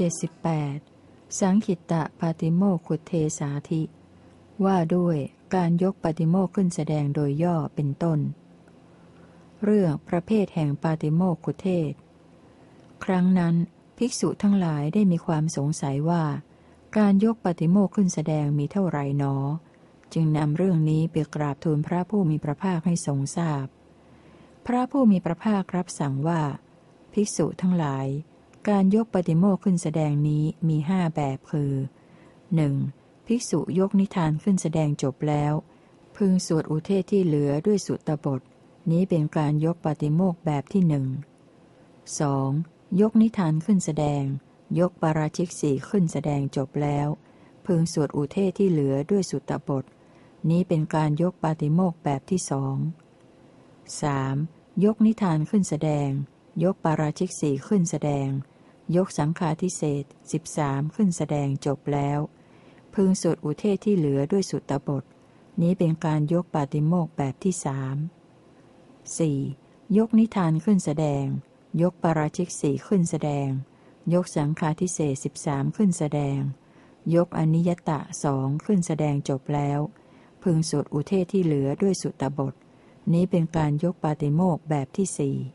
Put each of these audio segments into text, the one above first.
78สังขิตะปาติโมกขุเทสาธิว่าด้วยการยกปาติโมกข์ขึ้นแสดงโดยย่อเป็นต้นเรื่องประเภทแห่งปาติโมกขุเทศครั้งนั้นภิกษุทั้งหลายได้มีความสงสัยว่าการยกปาติโมกข์ขึ้นแสดงมีเท่าไรหนอจึงนำเรื่องนี้ไปกราบทูลพระผู้มีพระภาคให้ทรงทราบพพระผู้มีพระภาครับสั่งว่าภิกษุทั้งหลายการยกปาติโมกข์ขึ้นแสดงนี้มี5แบบคือ 1. ภิกษุยกนิทานขึ้นแสดงจบแล้วพึงสวดอุเทศที่เหลือด้วยสุตตบทนี้เป็นการยกปาติโมกข์แบบที่ 1 2. ยกนิทานขึ้นแสดงยกปาราชิกสี่ขึ้นแสดงจบแล้วพึงสวดอุเทศที่เหลือด้วยสุตตบทนี้เป็นการยกปาติโมกข์แบบที่ 2 3. ยกนิทานขึ้นแสดงยกปาราชิกสี่ขึ้นแสดงยกสังฆาทิเศษ13ขึ้นแสดงจบแล้วพึงสวดอุเทศที่เหลือด้วยสุตตบทนี้เป็นการยกปาติโมกข์แบบที่ 3 4. ยกนิทานขึ้นแสดงยกปาราชิกสี่ขึ้นแสดงยกสังฆาทิเศษ13ขึ้นแสดงยกอนิยตะ2ขึ้นแสดงจบแล้วพึงสวดอุเทศที่เหลือด้วยสุตตบทนี้เป็นการยกปาติโมกข์แบบที่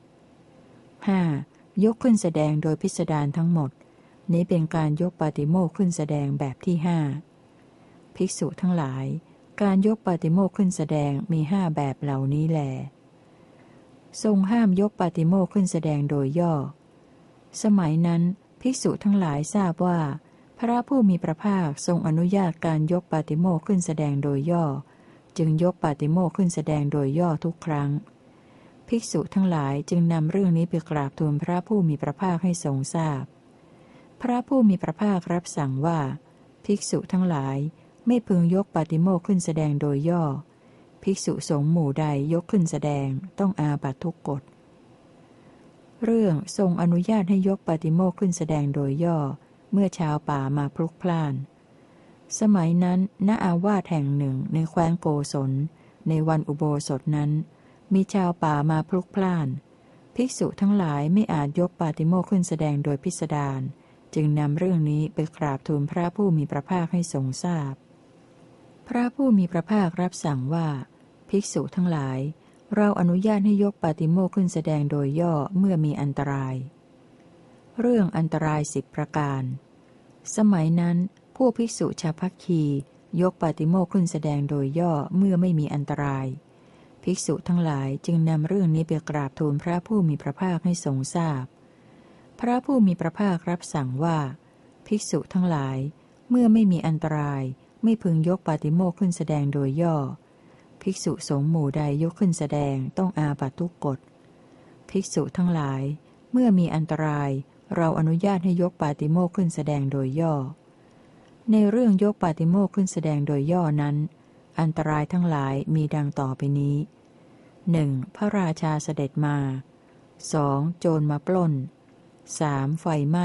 4 5. ยกขึ้นแสดงโดยพิสดารทั้งหมดนี้เป็นการยกปาติโมกข์ขึ้นแสดงแบบที่ 5ภิกษุทั้งหลายการยกปาติโมกข์ขึ้นแสดงมี5แบบเหล่านี้แลทรงห้ามยกปาติโมกข์ขึ้นแสดงโดยย่อสมัยนั้นภิกษุทั้งหลายทราบว่าพระผู้มีพระภาคทรงอนุญาตการยกปาติโมกข์ขึ้นแสดงโดยย่อจึงยกปาติโมกข์ขึ้นแสดงโดยย่อทุกครั้งภิกษุทั้งหลายจึงนำเรื่องนี้ไปกราบทูลพระผู้มีพระภาคให้ทรงทราบพพระผู้มีพระภาครับสั่งว่าภิกษุทั้งหลายไม่พึงยกปาติโมกข์ขึ้นแสดงโดยย่อภิกษุสงฆ์หมู่ใดยกขึ้นแสดงต้องอาบัติทุกกฎเรื่องทรงอนุญาตให้ยกปาติโมกข์ขึ้นแสดงโดยย่อเมื่อชาวป่ามาพลุกพล่านสมัยนั้นณอาวาสแห่งหนึ่งในแคว้นโกศลในวันอุโบสถนั้นมีชาวป่ามาพลุกพล่านภิกษุทั้งหลายไม่อาจยกปาติโมกข์ขึ้นแสดงโดยพิสดารจึงนำเรื่องนี้ไปกราบทูลพระผู้มีพระภาคให้ทรงทราบพพระผู้มีพระภาครับสั่งว่าภิกษุทั้งหลายเราอนุญาตให้ยกปาติโมกข์ขึ้นแสดงโดยย่อเมื่อมีอันตรายเรื่องอันตราย10ประการสมัยนั้นผู้ภิกษุชาวภัคคียกปาติโมกข์ขึ้นแสดงโดยย่อเมื่อไม่มีอันตรายภิกษุทั้งหลายจึงนำเรื่องนี้ไปกราบทูลพระผู้มีพระภาคให้ทรงทราบพพระผู้มีพระภาครับสั่งว่าภิกษุทั้งหลายเมื่อไม่มีอันตรายไม่พึงยกปาติโมกข์ขึ้นแสดงโดยย่อภิกษุสงฆ์หมู่ใดยกขึ้นแสดงต้องอาบัติทุกกฎภิกษุทั้งหลายเมื่อมีอันตรายเราอนุญาตให้ยกปาติโมกข์ขึ้นแสดงโดยย่อในเรื่องยกปาติโมกข์ขึ้นแสดงโดยย่อนั้นอันตรายทั้งหลายมีดังต่อไปนี้ 1. พระราชาเสด็จมา 2. โจรมาปล้น 3. ไฟไหม้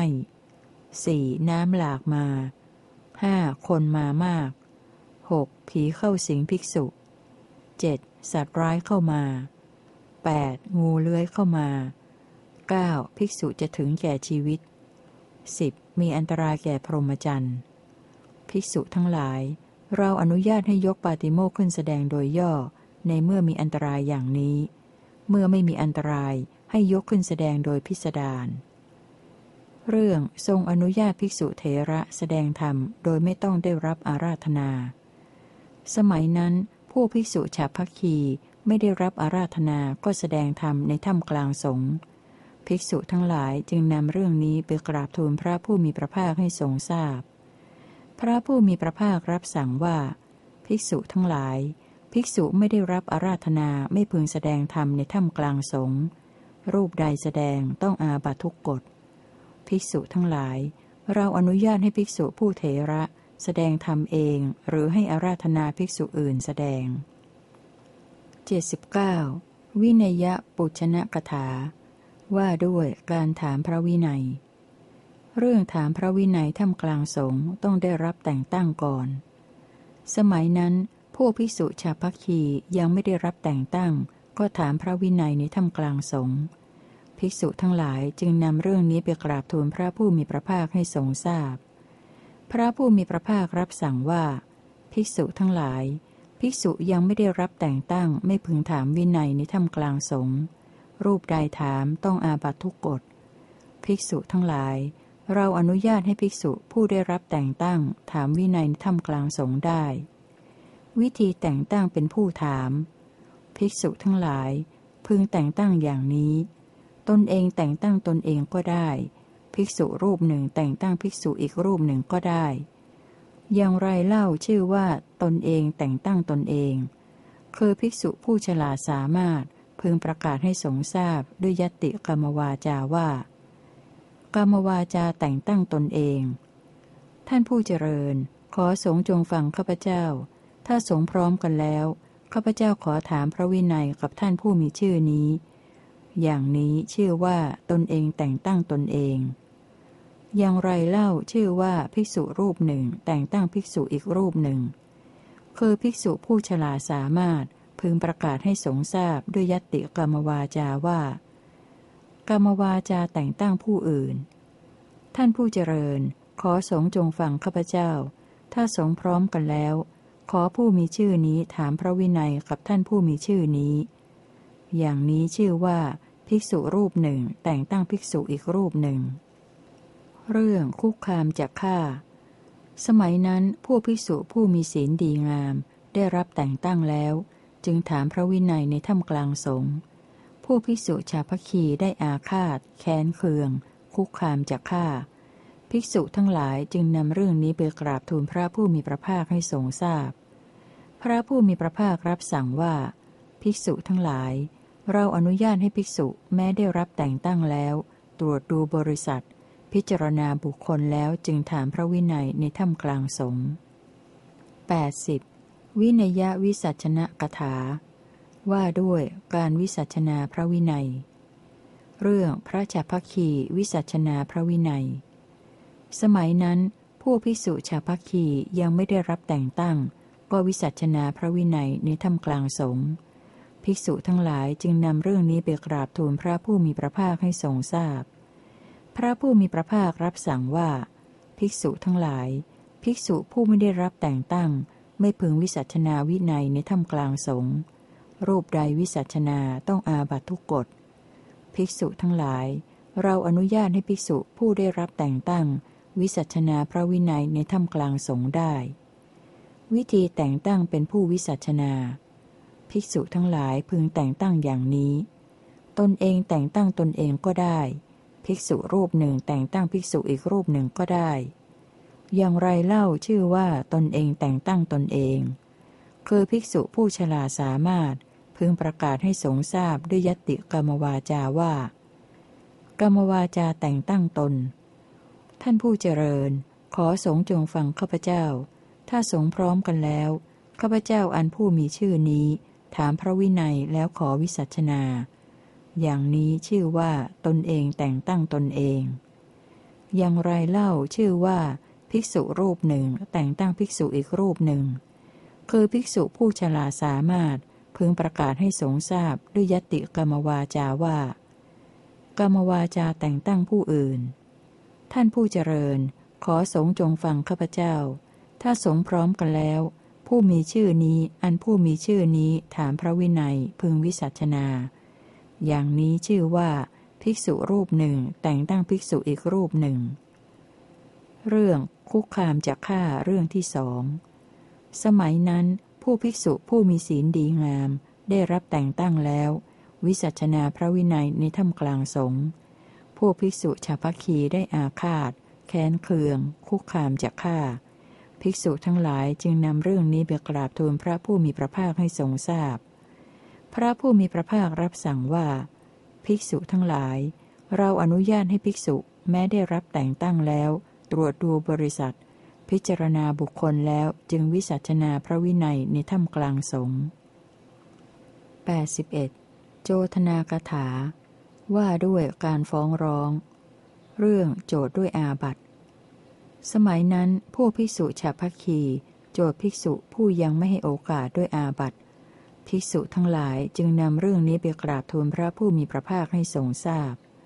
4. น้ำหลากมา 5. คนมามาก 6. ผีเข้าสิงภิกษุ 7. สัตว์ร้ายเข้ามา 8. งูเลื้อยเข้ามา 9. ภิกษุจะถึงแก่ชีวิต 10. มีอันตรายแก่พรหมจรรย์ภิกษุทั้งหลายเราอนุญาตให้ยกปาติโมกข์ขึ้นแสดงโดยย่อในเมื่อมีอันตรายอย่างนี้เมื่อไม่มีอันตรายให้ยกขึ้นแสดงโดยพิสดารเรื่องทรงอนุญาตภิกษุเถระแสดงธรรมโดยไม่ต้องได้รับอาราธนาสมัยนั้นผู้ภิกษุชาวภัคคีไม่ได้รับอาราธนาก็แสดงธรรมในถ้ำกลางสงฆ์ภิกษุทั้งหลายจึงนำเรื่องนี้ไปกราบทูลพระผู้มีพระภาคให้ทรงทราบพระผู้มีพระภาครับสั่งว่าภิกษุทั้งหลายภิกษุไม่ได้รับอาราธนาไม่พึงแสดงธรรมในถ้ำกลางสงฆ์รูปใดแสดงต้องอาบัติทุกกฎภิกษุทั้งหลายเราอนุญาตให้ภิกษุผู้เถระแสดงธรรมเองหรือให้อาราธนาภิกษุอื่นแสดง 79. วินัยปุชนะกถาว่าด้วยการถามพระวินัยเรื่องถามพระวินัยท่ามกลางสงฆ์ต้องได้รับแต่งตั้งก่อนสมัยนั้นผู้ภิกษุชาวภัคคียังไม่ได้รับแต่งตั้งก็ถามพระวินัยในท่ามกลางสงฆ์ภิภิกษุทั้งหลายจึงนำเรื่องนี้ไปกราบทูลพระผู้มีพระภาคให้ทรงทราบพพระผู้มีพระภาครับสั่งว่าภิกษุทั้งหลายภิกษุยังไม่ได้รับแต่งตั้งไม่พึงถามวินัยในถ้ำกลางสงฆ์รูปใดถามต้องอาบัตทุกกฎภิกษุทั้งหลายเราอนุญาตให้ภิกษุผู้ได้รับแต่งตั้งถามวินัยในถ้ำกลางสงฆ์ได้วิธีแต่งตั้งเป็นผู้ถามภิกษุทั้งหลายพึงแต่งตั้งอย่างนี้ตนเองแต่งตั้งตนเองก็ได้ภิกษุรูปหนึ่งแต่งตั้งภิกษุอีกรูปหนึ่งก็ได้อย่างไรเล่าชื่อว่าตนเองแต่งตั้งตนเองคือภิกษุผู้ฉลาดสามารถพึงประกาศให้สงฆ์ทราบด้วยยติกรรมวาจาว่ากรรมวาจาแต่งตั้งตนเองท่านผู้เจริญขอสงฆ์จงฟังข้าพเจ้าถ้าสงฆ์พร้อมกันแล้วข้าพเจ้าขอถามพระวินัยกับท่านผู้มีชื่อนี้อย่างนี้ชื่อว่าตนเองแต่งตั้งตนเองอย่างไรเล่าชื่อว่าภิกษุรูปหนึ่งแต่งตั้งภิกษุอีกรูปหนึ่งคือภิกษุผู้ฉลาดสามารถพึงประกาศให้สงฆ์ทราบด้วยยติกรรมวาจาว่ากรรมวาจาแต่งตั้งผู้อื่นท่านผู้เจริญขอสงฆ์จงฟังข้าพเจ้าถ้าสงฆ์พร้อมกันแล้วขอผู้มีชื่อนี้ถามพระวินัยกับท่านผู้มีชื่อนี้อย่างนี้ชื่อว่าภิกษุรูปหนึ่งแต่งตั้งภิกษุอีกรูปหนึ่งเรื่องคุกคามจะฆ่าสมัยนั้นผู้ภิกษุผู้มีศีลดีงามได้รับแต่งตั้งแล้วจึงถามพระวินัยในถ้ำกลางสงฆ์ผู้ภิกษุชาวพคีได้อาฆาตแค้นเคืองคุกคามจะฆ่าภิกษุทั้งหลายจึงนำเรื่องนี้ไปกราบทูลพระผู้มีพระภาคให้ทรงทราบพระผู้มีพระภาครับสั่งว่าภิกษุทั้งหลายเราอนุญาตให้ภิกษุแม้ได้รับแต่งตั้งแล้วตรวจดูบริษัทพิจารณาบุคคลแล้วจึงถามพระวินัยในถ้ำกลางสงฆ์80วินัยวิสัชนะกถาว่าด้วยการวิสัชนาพระวินัยเรื่องพระฉัพพคีวิสัชนาพระวินัยสมัยนั้นผู้ภิกษุฉัพพคียังไม่ได้รับแต่งตั้งก็วิสัชนาพระวินัยในถ้ำกลางสงฆ์ภิกษุทั้งหลายจึงนำเรื่องนี้ไปกราบทูลพระผู้มีพระภาคให้ทรงทราบพระผู้มีพระภาครับสั่งว่าภิกษุทั้งหลายภิกษุผู้ไม่ได้รับแต่งตั้งไม่พึงวิสัชนาวินัยในถ้ำกลางสงฆ์รูปใดวิสัชนาต้องอาบัตทุกกฎภิกษุทั้งหลายเราอนุญาตให้ภิกษุผู้ได้รับแต่งตั้งวิสัชนาพระวินัยในถ้ำกลางสงฆ์ได้วิธีแต่งตั้งเป็นผู้วิสัชนาภิกษุทั้งหลายพึงแต่งตั้งอย่างนี้ตนเองแต่งตั้งตนเองก็ได้ภิกษุรูปหนึ่งแต่งตั้งภิกษุอีกรูปหนึ่งก็ได้อย่างไรเล่าชื่อว่าตนเองแต่งตั้งตนเองคือภิกษุผู้ฉลาดสามารถพึงประกาศให้สงฆ์ทราบด้วยยติกรรมวาจาว่ากรรมวาจาแต่งตั้งตนท่านผู้เจริญขอสงฆ์จงฟังข้าพเจ้าถ้าสงฆ์พร้อมกันแล้วข้าพเจ้าอันผู้มีชื่อนี้ถามพระวินัยแล้วขอวิสัชนาอย่างนี้ชื่อว่าตนเองแต่งตั้งตนเองอย่างไรเล่าชื่อว่าภิกษุรูปหนึ่งแต่งตั้งภิกษุอีกรูปหนึ่งคือภิกษุผู้ฉลาดสามารถพึงประกาศให้สงฆ์ทราบด้วยยติกรรมวาจาว่ากรรมวาจาแต่งตั้งผู้อื่นท่านผู้เจริญขอสงฆ์จงฟังข้าพเจ้าถ้าสงฆ์พร้อมกันแล้วผู้มีชื่อนี้อันผู้มีชื่อนี้ถามพระวินัยพึงวิสัชนาอย่างนี้ชื่อว่าภิกษุรูปหนึ่งแต่งตั้งภิกษุอีกรูปหนึ่งเรื่องคุกคามจะฆ่าเรื่องที่สองสมัยนั้นผู้ภิกษุผู้มีศีลดีงามได้รับแต่งตั้งแล้ววิสัชนาพระวินัยในถ้ำกลางสงฆ์ผู้ภิกษุฉัพพคีได้อาฆาตแค้นเคืองคุกคามจะฆ่าภิกษุทั้งหลายจึงนำเรื่องนี้ไปกราบทูลพระผู้มีพระภาคให้ทรงทราบพระผู้มีพระภาครับสั่งว่าภิกษุทั้งหลายเราอนุญาตให้ภิกษุแม้ได้รับแต่งตั้งแล้วตรวจดูบริษัทพิจารณาบุคคลแล้วจึงวิสัชนาพระวินัยในถ้ำกลางสงฆ์81โจทนากถาว่าด้วยการฟ้องร้องเรื่องโจทย์ด้วยอาบัติ สมัยนั้นผู้ภิกษุฉัพพคีโจทย์ภิกษุผู้ยังไม่ให้โอกาสด้วยอาบัติภิกษุทั้งหลายจึงนำเรื่องนี้ไปกราบทูลพระผู้มีพระภาคให้ทรงทราบพ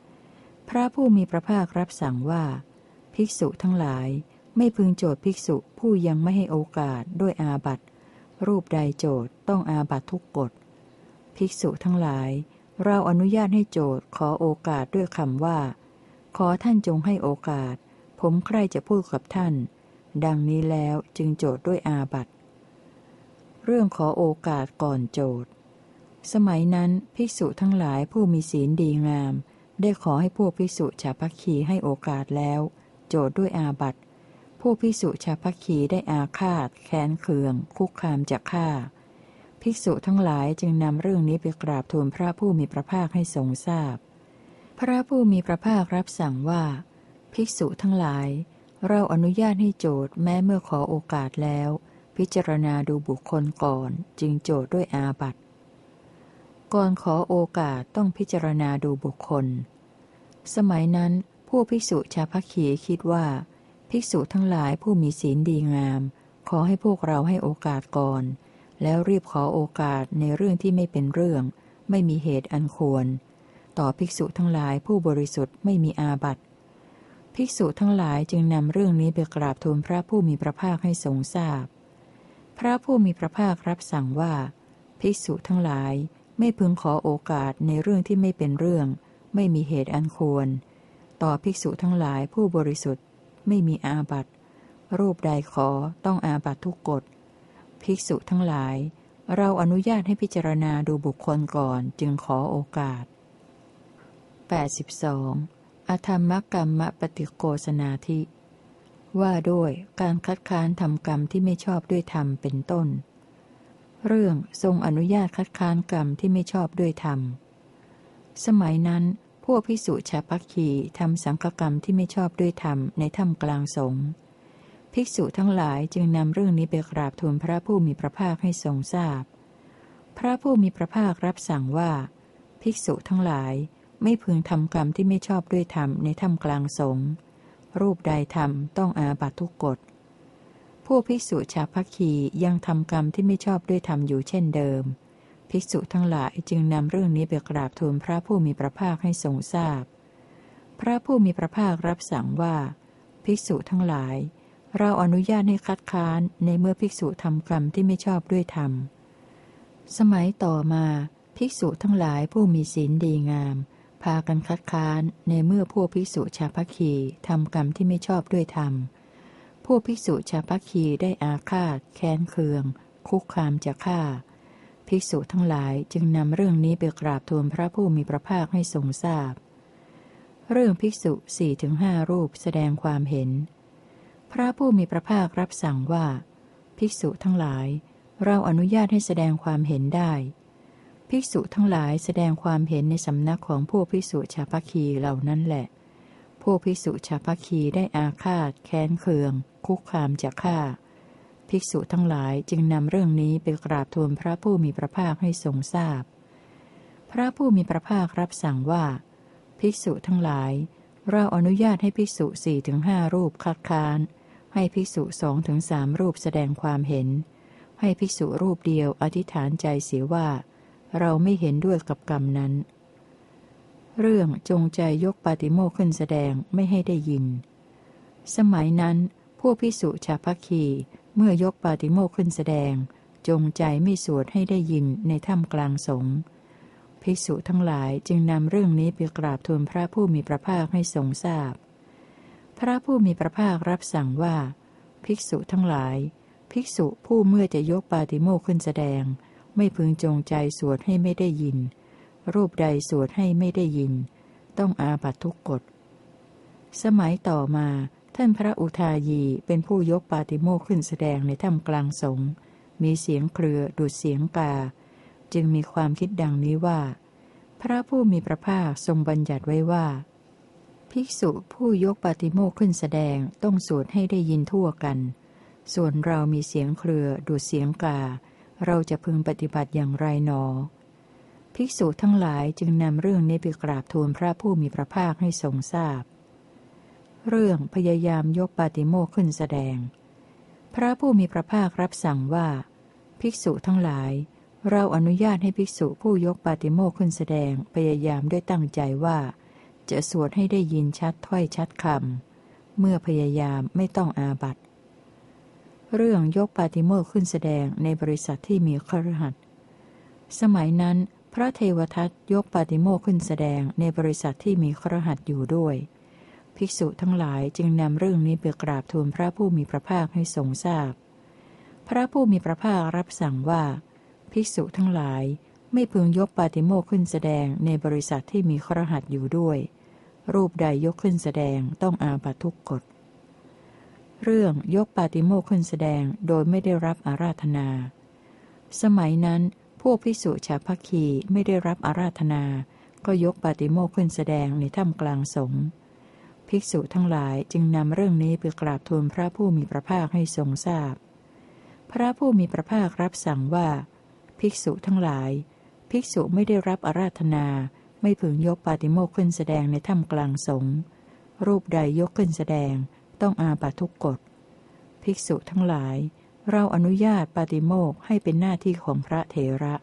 พระผู้มีพระภาครับสั่งว่าภิกษุทั้งหลายไม่พึงโจทย์ภิกษุผู้ยังไม่ให้โอกาสด้วยอาบัติรูปใดโจทย์ต้องอาบัติทุกกฎภิกษุทั้งหลายเราอนุญาตให้โจทย์ขอโอกาสด้วยคำว่าขอท่านจงให้โอกาสผมใคร่จะพูดกับท่านดังนี้แล้วจึงโจทย์ด้วยอาบัติเรื่องขอโอกาสก่อนโจทย์สมัยนั้นภิกษุทั้งหลายผู้มีศีลดีงามได้ขอให้พวกภิกษุชาวพัคคีให้โอกาสแล้วโจทย์ด้วยอาบัติพวกภิกษุชาวพัคคีได้อาฆาตแค้นเคืองคุกคามจะฆ่าภิกษุทั้งหลายจึงนำเรื่องนี้ไปกราบทูลพระผู้มีพระภาคให้ทรงทราบพพระผู้มีพระภาครับสั่งว่าภิกษุทั้งหลายเราอนุญาตให้โจทย์แม้เมื่อขอโอกาสแล้วพิจารณาดูบุคคลก่อนจึงโจทย์ด้วยอาบัติก่อนขอโอกาสต้องพิจารณาดูบุคคลสมัยนั้นผู้ภิกษุชาวพัคคีคิดว่าภิกษุทั้งหลายผู้มีศีลดีงามขอให้พวกเราให้โอกาสก่อนแล้วรีบขอโอกาสในเรื่องที่ไม่เป็นเรื่องไม่มีเหตุอันควรต่อภิกษุทั้งหลายผู้บริสุทธิ์ไม่มีอาบัติภิกษุทั้งหลายจึงนำเรื่องนี้ไปกราบทูลพระผู้มีพระภาคให้ทรงทราบพพระผู้มีพระภาครับสั่งว่าภิกษุทั้งหลายไม่พึงขอโอกาสในเรื่องที่ไม่เป็นเรื่องไม่มีเหตุอันควรต่อภิกษุทั้งหลายผู้บริสุทธิ์ไม่มีอาบัติรูปใดขอต้องอาบัติทุกกฎภิกษุทั้งหลายเราอนุญาตให้พิจารณาดูบุคคลก่อนจึงขอโอกาส82อธรรมกรรมปฏิโกสนาธิว่าด้วยการคัดค้านทำกรรมที่ไม่ชอบด้วยธรรมเป็นต้นเรื่องทรงอนุญาตคัดค้านกรรมที่ไม่ชอบด้วยธรรมสมัยนั้นพวกภิกษุชาวพัคคีทำสังฆกรรมที่ไม่ชอบด้วยธรรมในถ้ำกลางสงฆ์ภิกษุทั้งหลายจึงนำเรื่องนี้ไปกราบทูลพระผู้มีพระภาคให้ทรงทราบพพระผู้มีพระภาครับสั่งว่าภิกษุทั้งหลายไม่พึงทำกรรมที่ไม่ชอบด้วยธรรมในถ้ำกลางสงฆ์รูปใดทำต้องอาบัติทุกกฎพวกภิกษุชาวพัคคียังทำกรรมที่ไม่ชอบด้วยธรรมอยู่เช่นเดิมภิกษุทั้งหลายจึงนำเรื่องนี้ไปกราบทูลพระผู้มีพระภาคให้ทรงทราบพพระผู้มีพระภาครับสั่งว่าภิกษุทั้งหลายเราอนุญาตให้คัดค้านในเมื่อภิกษุทำกรรมที่ไม่ชอบด้วยธรรมสมัยต่อมาภิกษุทั้งหลายผู้มีศีลดีงามพากันคัดค้านในเมื่อพวกภิกษุชาวพัคคีทำกรรมที่ไม่ชอบด้วยธรรมพวกภิกษุชาวพัคคีได้อาฆาตแค้นเคืองคุกคามจะฆ่าภิกษุทั้งหลายจึงนำเรื่องนี้ไปกราบทูลพระผู้มีพระภาคให้ทรงทราบเรื่องภิกษุ 4-5 รูปแสดงความเห็นพระผู้มีพระภาครับสั่งว่าภิกษุทั้งหลายเราอนุญาตให้แสดงความเห็นได้ภิกษุทั้งหลายแสดงความเห็นในสำนักของพวกภิกษุชาวพัคคีเหล่านั้นแหละพวกภิกษุชาวพัคคีได้อาฆาตแค้นเคืองคุกคามจะฆ่าภิกษุทั้งหลายจึงนำเรื่องนี้ไปกราบทูลพระผู้มีพระภาคให้ทรงทราบพพระผู้มีพระภาครับสั่งว่าภิกษุทั้งหลายเราอนุญาตให้ภิกษุ 4-5 รูปคัดค้านให้ภิกษุ 2-3 รูปแสดงความเห็นให้ภิกษุรูปเดียวอธิษฐานใจเสียว่าเราไม่เห็นด้วยกับกรรมนั้นเรื่องจงใจยกปาติโมกข์ขึ้นแสดงไม่ให้ได้ยินสมัยนั้นพวกภิกษุชาวพัคคีเมื่อยกปาติโมกข์ขึ้นแสดงจงใจไม่สวดให้ได้ยินในถ้ำกลางสงฆ์ภิกษุทั้งหลายจึงนำเรื่องนี้ไปกราบทูลพระผู้มีพระภาคให้ทรงทราบพพระผู้มีพระภาครับสั่งว่าภิกษุทั้งหลายภิกษุผู้เมื่อจะยกปาติโมกข์ขึ้นแสดงไม่พึงจงใจสวดให้ไม่ได้ยินรูปใดสวดให้ไม่ได้ยินต้องอาบัติทุกกฎสมัยต่อมาท่านพระอุทายีเป็นผู้ยกปาติโมกข์ขึ้นแสดงในถ้ำกลางสงฆ์มีเสียงเครือดุจเสียงกาจึงมีความคิดดังนี้ว่าพระผู้มีพระภาคทรงบัญญัติไว้ว่าภิกษุผู้ยกปาติโมกข์ขึ้นแสดงต้องสวดให้ได้ยินทั่วกันส่วนเรามีเสียงเครือดุจเสียงกาเราจะพึงปฏิบัติอย่างไรหนอภิกษุทั้งหลายจึงนำเรื่องนี้ไปกราบทูลพระผู้มีพระภาคให้ทรงทราบเรื่องพยายามยกปาติโมกข์ขึ้นแสดงพระผู้มีพระภาครับสั่งว่าภิกษุทั้งหลายเราอนุญาตให้ภิกษุผู้ยกปาติโมกข์ขึ้นแสดงพยายามด้วยตั้งใจว่าจะสวดให้ได้ยินชัดถ้อยชัดคำเมื่อพยายามไม่ต้องอาบัติเรื่องยกปาติโมกข์ขึ้นแสดงในบริษัทที่มีคฤหัสถ์สมัยนั้นพระเทวทัตยกปาติโมกข์ขึ้นแสดงในบริษัทที่มีคฤหัสถ์อยู่ด้วยภิกษุทั้งหลายจึงนำเรื่องนี้ไปกราบทูลพระผู้มีพระภาคให้ทรงทราบพพระผู้มีพระภาครับสั่งว่าภิกษุทั้งหลายไม่พึงยกปาติโมกข์ขึ้นแสดงในบริษัทที่มีคฤหัสถ์อยู่ด้วยรูปใดยกขึ้นแสดงต้องอาบัตทุกกฎเรื่องยกปาติโมกข์ขึ้นแสดงโดยไม่ได้รับอาราธนาสมัยนั้นพวกภิกษุชาวภัคคีไม่ได้รับอาราธนาก็ยกปาติโมกข์ขึ้นแสดงในถ้ำกลางสงฆ์ภิกษุทั้งหลายจึงนำเรื่องนี้ไปกราบทูลพระผู้มีพระภาคให้ทรงทราบพพระผู้มีพระภาครับสั่งว่าภิกษุทั้งหลายภิกษุไม่ได้รับอาราธนาไม่พึงยกปาติโมกข์ขึ้นแสดงในถ้ำกลางสงฆ์รูปใดยกขึ้นแสดงต้องอาบัตทุกกฎภิกษุทั้งหลายเราอนุญาตปาติโมกข์ให้เป็นหน้าที่ของพระเถระ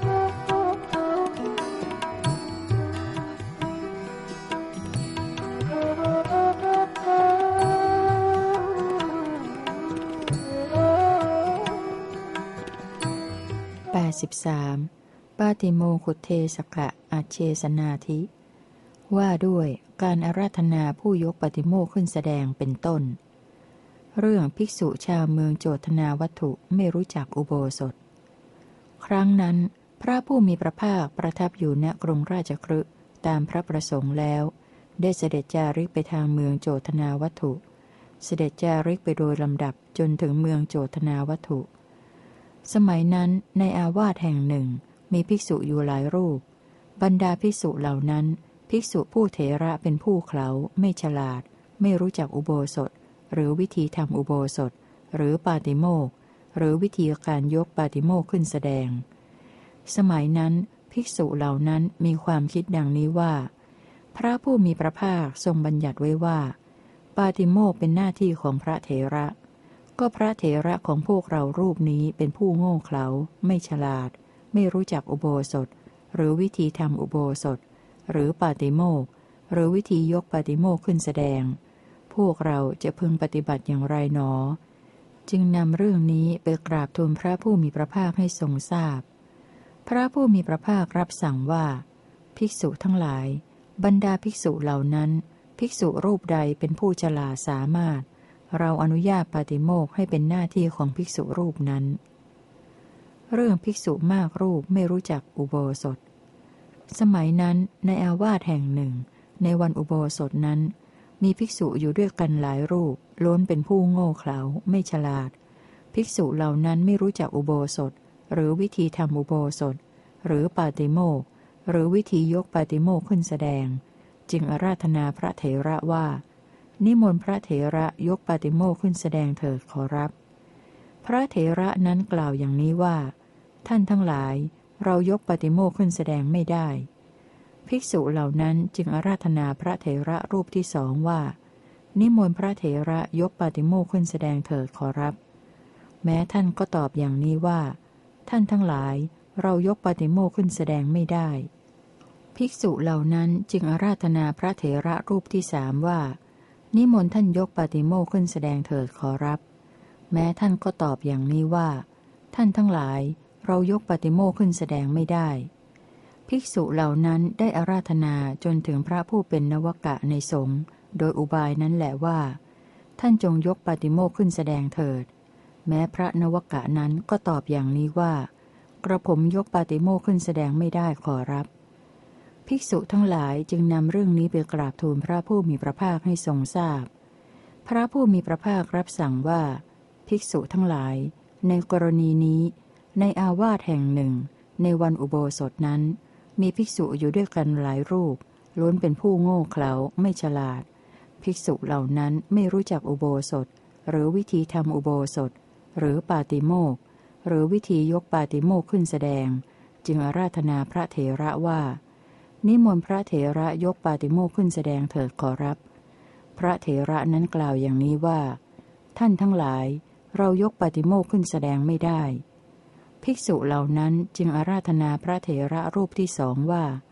83ปาติโมกขุเทสกะอาเชสนาธิว่าด้วยการอาราธนาผู้ยกปาติโมกข์ขึ้นแสดงเป็นต้นเรื่องภิกษุชาวเมืองโจทนาวัตถุไม่รู้จักอุโบสถครั้งนั้นพระผู้มีพระภาคประทับอยู่ณกรุงราชคฤห์ตามพระประสงค์แล้วได้เสด็จจาริกไปทางเมืองโจทนาวัตถุเสด็จจาริกไปโดยลำดับจนถึงเมืองโจทนาวัตถุสมัยนั้นในอาวาสแห่งหนึ่งมีภิกษุอยู่หลายรูปบรรดาภิกษุเหล่านั้นภิกษุผู้เถระเป็นผู้เขลาไม่ฉลาดไม่รู้จักอุโบสถหรือวิธีทำอุโบสถหรือปาติโมกข์หรือวิธีการยกปาติโมกข์ขึ้นแสดงสมัยนั้นภิกษุเหล่านั้นมีความคิดดังนี้ว่าพระผู้มีพระภาคทรงบัญญัติไว้ว่าปาติโมกข์เป็นหน้าที่ของพระเถระก็พระเถระของพวกเรารูปนี้เป็นผู้โง่เขลาไม่ฉลาดไม่รู้จักอุโบสถหรือวิธีทำอุโบสถหรือปาติโมกข์หรือวิธียกปาติโมกข์ขึ้นแสดงพวกเราจะพึงปฏิบัติอย่างไรหนอจึงนำเรื่องนี้ไปกราบทูลพระผู้มีพระภาคให้ทรงทราบพพระผู้มีพระภาครับสั่งว่าภิกษุทั้งหลายบรรดาภิกษุเหล่านั้นภิกษุรูปใดเป็นผู้ฉลาดสามารถเราอนุญาตปาติโมกข์ให้เป็นหน้าที่ของภิกษุรูปนั้นเรื่องภิกษุมากรูปไม่รู้จักอุโบสถสมัยนั้นในอาวาสแห่งหนึ่งในวันอุโบสถนั้นมีภิกษุอยู่ด้วยกันหลายรูปล้วนเป็นผู้โง่เขลาไม่ฉลาดภิกษุเหล่านั้นไม่รู้จักอุโบสถหรือวิธีทำอุโบสถหรือปาติโมกข์หรือวิธียกปาติโมกข์ขึ้นแสดงจึงอาราธนาพระเถระว่านิมนต์พระเถระยกปาติโมกข์ขึ้นแสดงเถิดขอรับพระเถระนั้นกล่าวอย่างนี้ว่าท่านทั้งหลายเรายกปาติโมกข์ขึ้นแสดงไม่ได้ภิกษุเหล่านั้นจึงอาราธนาพระเถระรูปที่สองว่านิมนต์พระเถระยกปาติโมกข์ขึ้นแสดงเถิดขอรับแม้ท่านก็ตอบอย่างนี้ว่าท่านทั้งหลายเรายกปาติโมกข์ขึ้นแสดงไม่ได้ภิกษุเหล่านั้นจึงอาราธนาพระเถระรูปที่สามว่านิมนต์ท่านยกปาติโมกข์ขึ้นแสดงเถิดขอรับแม้ท่านก็ตอบอย่างนี้ว่าท่านทั้งหลายเรายกปาติโมกข์ขึ้นแสดงไม่ได้ภิกษุเหล่านั้นได้อาราธนาจนถึงพระผู้เป็นนวกะในสงฆ์โดยอุบายนั้นแหละว่าท่านจงยกปาติโมกข์ขึ้นแสดงเถิดแม้พระนวกะนั้นก็ตอบอย่างนี้ว่ากระผมยกปาติโมกข์ขึ้นแสดงไม่ได้ขอรับภิกษุทั้งหลายจึงนำเรื่องนี้ไปกราบทูลพระผู้มีพระภาคให้ทรงทราบพพระผู้มีพระภาครับสั่งว่าภิกษุทั้งหลายในกรณีนี้ในอาวาสแห่งหนึ่งในวันอุโบสถนั้นมีภิกษุอยู่ด้วยกันหลายรูปล้วนเป็นผู้โง่เขลาไม่ฉลาดภิกษุเหล่านั้นไม่รู้จักอุโบสถหรือวิธีทำอุโบสถหรือปาติโมกข์หรือวิธียกปาติโมกข์ขึ้นแสดงจึงอาราธนาพระเถระว่านิมนต์พระเถระยกปาติโมกข์ขึ้นแสดงเถิดขอรับพระเถระนั้นกล่าวอย่างนี้ว่าท่านทั้งหลายเรายกปาติโมกข์ขึ้นแสดงไม่ได้ภิกษุเหล่านั้นจึงอาราธนาพระเถระรูปที่สองว่า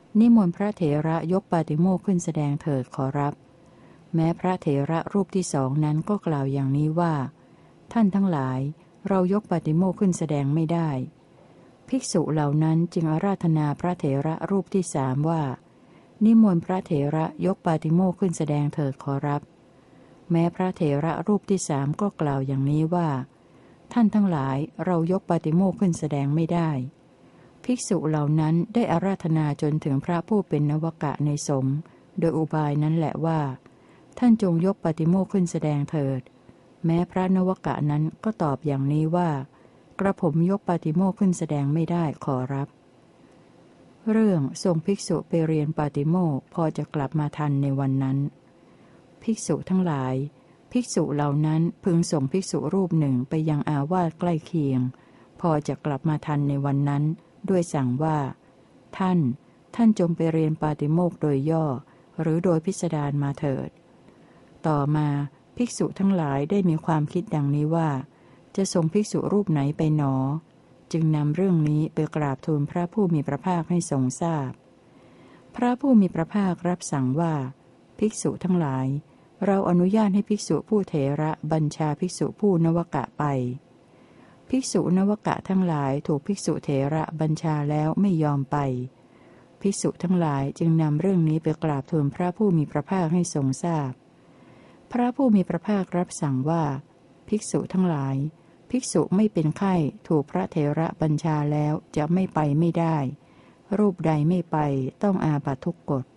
นิมนต์พระเถระยกปาติโมกข์ขึ้นแสดงเถิดขอรับแม้พระเถระรูปที่สองนั้นก็กล่าวอย่างนี้ว่าท่านทั้งหลายเรายกปาติโมกข์ขึ้นแสดงไม่ได้ภิกษุเหล่านั้นจึงอาราธนาพระเถระรูปที่สามว่านิมนต์พระเถระยกปาติโมกข์ขึ้นแสดงเถิดขอรับแม้พระเถระรูปที่สามก็กล่าวอย่างนี้ว่าท่านทั้งหลายเรายกปาติโมกข์ขึ้นแสดงไม่ได้ภิกษุเหล่านั้นได้อาราธนาจนถึงพระผู้เป็นนวกะในสงฆ์โดยอุบายนั้นแหละว่าท่านจงยกปาติโมกข์ขึ้นแสดงเถิดแม้พระนวกะนั้นก็ตอบอย่างนี้ว่ากระผมยกปาติโมกข์ขึ้นแสดงไม่ได้ขอรับเรื่องส่งภิกษุไปเรียนปาติโมกข์พอจะกลับมาทันในวันนั้นภิกษุทั้งหลายภิกษุเหล่านั้นพึงส่งภิกษุรูปหนึ่งไปยังอาวาสใกล้เคียงพอจะกลับมาทันในวันนั้นด้วยสั่งว่าท่านจงไปเรียนปาติโมกข์โดยย่อหรือโดยพิสดารมาเถิดต่อมาภิกษุทั้งหลายได้มีความคิดดังนี้ว่าจะส่งภิกษุรูปไหนไปหนอจึงนำเรื่องนี้ไปกราบทูลพระผู้มีพระภาคให้ทรงทราบพระผู้มีพระภาครับสั่งว่าภิกษุทั้งหลายเราอนุญาตให้ภิกษุผู้เถระบัญชาภิกษุผู้นวกะไปภิกษุนวกะทั้งหลายถูกภิกษุเถระบัญชาแล้วไม่ยอมไปภิกษุทั้งหลายจึงนำเรื่องนี้ไปกราบทูลพระผู้มีพระภาคให้ทรงทราบพระผู้มีพระภาครับสั่งว่าภิกษุทั้งหลายภิกษุไม่เป็นไข้ถูกพระเถระบัญชาแล้วจะไม่ไปไม่ได้รูปใดไม่ไปต้องอาบัตทุกกฎ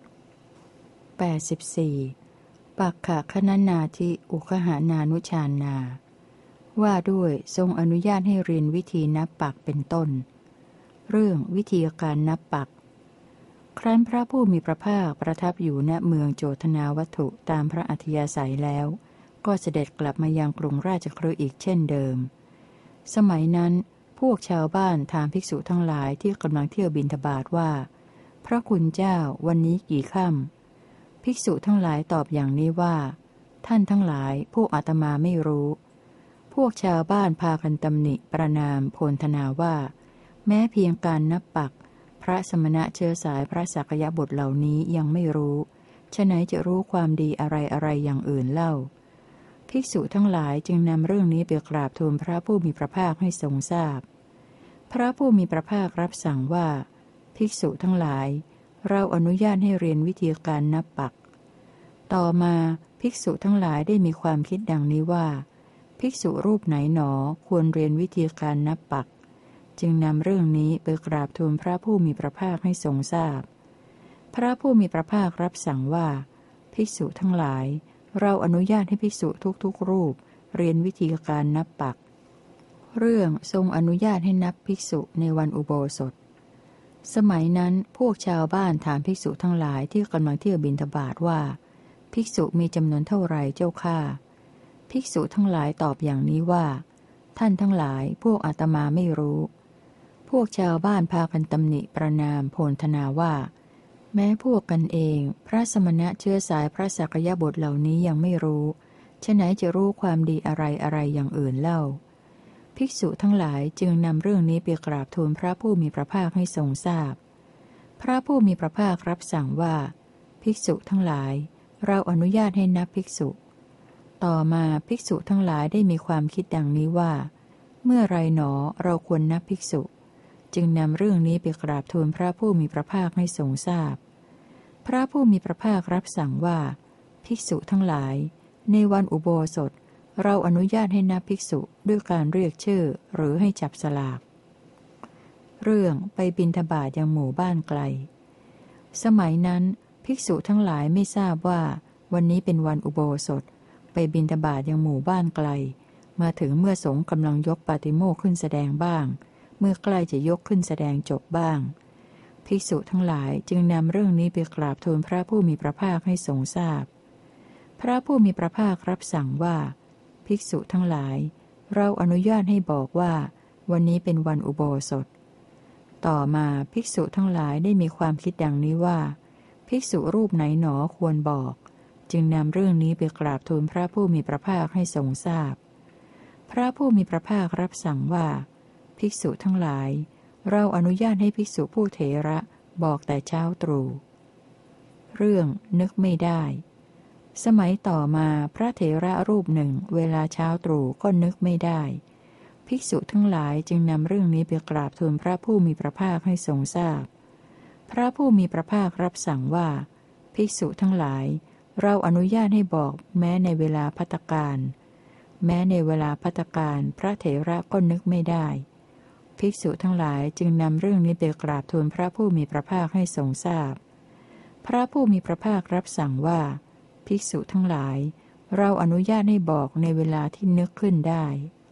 84ปักขะคณนาธิอุคหานานุชานาว่าด้วยทรงอนุญาตให้เรียนวิธีนับปักเป็นต้นเรื่องวิธีการนับปักครั้นพระผู้มีพระภาคประทับอยู่ณเมืองโจทนาวัตถุตามพระอัธยาศัยแล้วก็เสด็จกลับมายังกรุงราชคฤห์อีกเช่นเดิมสมัยนั้นพวกชาวบ้านถามภิกษุทั้งหลายที่กำลังเที่ยวบิณฑบาตว่าพระคุณเจ้าวันนี้กี่ค่ำภิกษุทั้งหลายตอบอย่างนี้ว่าท่านทั้งหลายพวกอาตมาไม่รู้พวกชาวบ้านพากันตำหนิประณามโพลธนาว่าแม้เพียงการนับปักพระสมณะเชื้อสายพระสักยบุตรเหล่านี้ยังไม่รู้ฉะไหนจะรู้ความดีอะไรอย่างอื่นเล่าภิกษุทั้งหลายจึงนำเรื่องนี้ไปกราบทูลพระผู้มีพระภาคให้ทรงทราบพระผู้มีพระภาครับสั่งว่าภิกษุทั้งหลายเราอนุญาตให้เรียนวิธีการนับปักต่อมาภิกษุทั้งหลายได้มีความคิดดังนี้ว่าภิกษุรูปไหนหนอควรเรียนวิธีการนับปักจึงนำเรื่องนี้ไปกราบทูลพระผู้มีพระภาคให้ทรงทราบพระผู้มีพระภาครับสั่งว่าภิกษุทั้งหลายเราอนุญาตให้ภิกษุทุกๆรูปเรียนวิธีการนับปักเรื่องทรงอนุญาตให้นับภิกษุในวันอุโบสถสมัยนั้นพวกชาวบ้านถามภิกษุทั้งหลายที่กำลังเที่ยวบิณฑบาตว่าภิกษุมีจำนวนเท่าไรเจ้าข้าภิกษุทั้งหลายตอบอย่างนี้ว่าท่านทั้งหลายพวกอาตมาไม่รู้พวกชาวบ้านพากันตำหนิประณามโพลธนาว่าแม้พวกกันเองพระสมณะเชื้อสายพระสักยบุตรเหล่านี้ยังไม่รู้ฉะไหนจะรู้ความดีอะไรอย่างอื่นเล่าภิกษุทั้งหลายจึงนำเรื่องนี้ไปกราบทูลพระผู้มีพระภาคให้ทรงทราบพระผู้มีพระภาครับสั่งว่าภิกษุทั้งหลายเราอนุญาตให้นับภิกษุต่อมาภิกษุทั้งหลายได้มีความคิดดังนี้ว่าเมื่อไรหนอเราควรนับภิกษุจึงนำเรื่องนี้ไปกราบทูลพระผู้มีพระภาคให้ทรงทราบพระผู้มีพระภาครับสั่งว่าภิกษุทั้งหลายในวันอุโบสถเราอนุญาตให้นับภิกษุด้วยการเรียกชื่อหรือให้จับสลากเรื่องไปบิณฑบาตยังหมู่บ้านไกลสมัยนั้นภิกษุทั้งหลายไม่ทราบว่าวันนี้เป็นวันอุโบสถไปบิณฑบาตยังหมู่บ้านไกลมาถึงเมื่อสงฆ์กำลังยกปาติโมกข์ขึ้นแสดงบ้างเมื่อใกล้จะยกขึ้นแสดงจบบ้างภิกษุทั้งหลายจึงนำเรื่องนี้ไปกราบทูลพระผู้มีพระภาคให้ทรงทราบพระผู้มีพระภาครับสั่งว่าภิกษุทั้งหลายเราอนุญาตให้บอกว่าวันนี้เป็นวันอุโบสถต่อมาภิกษุทั้งหลายได้มีความคิดดังนี้ว่าภิกษุรูปไหนหนอควรบอกจึงนำเรื่องนี้ไปกราบทูลพระผู้มีพระภาคให้ทรงทราบพระผู้มีพระภาครับสั่งว่าภิกษุทั้งหลายเราอนุญาตให้ภิกษุผู้เถระบอกแต่เช้าตรู่เรื่องนึกไม่ได้สมัยต่อมาพระเถระรูปหนึ่งเวลาเช้าตรู่ก็นึกไม่ได้ภิกษุทั้งหลายจึงนำเรื่องนี้ไปกราบทูลพระผู้มีพระภาคให้ทรงทราบพระผู้มีพระภาครับสั่งว่าภิกษุทั้งหลายเราอนุญาตให้บอกแม้ในเวลาภัตตาการแม้ในเวลาภัตตาการพระเถระก็นึกไม่ได้ภิกษุทั้งหลายจึงนำเรื่องนี้ไปกราบทูลพระผู้มีพระภาคให้ทรงทราบพระผู้มีพระภาครับสั่งว่าภิกษุทั้งหลายเราอนุญาตให้บอกในเวลาที่นึกขึ้นได้